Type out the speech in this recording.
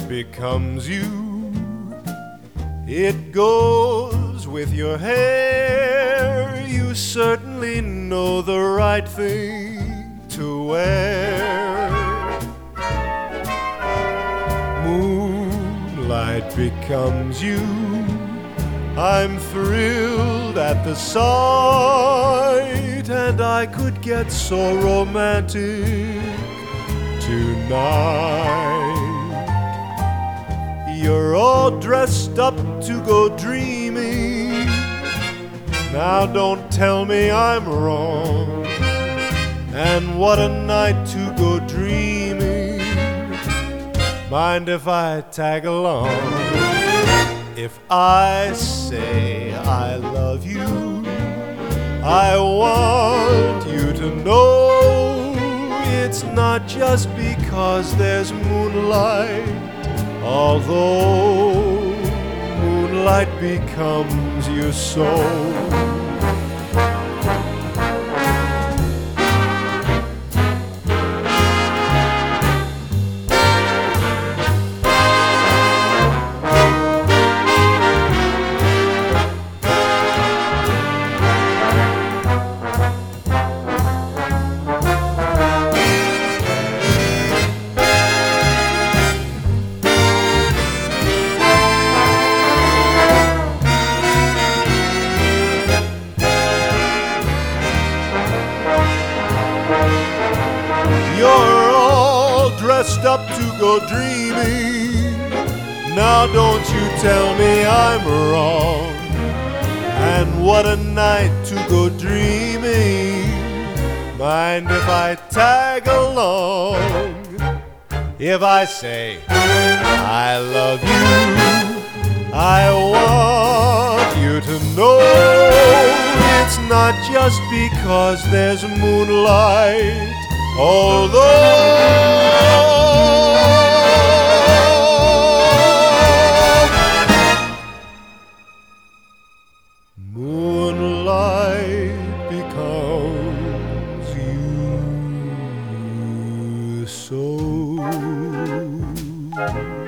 becomes you. It goes with your hair. You certainly know the right thing to wear. Moonlight becomes you. I'm thrilled at the sight, and I could get so romantic tonight. You're all dressed up to go dreaming. Now don't tell me I'm wrong. And what a night to go dreaming. Mind if I tag along? If I say I love you, I want you to know it's not just because there's moonlight, although moonlight becomes your soul. You're all dressed up to go dreaming. Now don't you tell me I'm wrong. And what a night to go dreaming. Mind if I tag along? If I say I love you, I want you to know it's not just because there's moonlight, although moonlight becomes you so.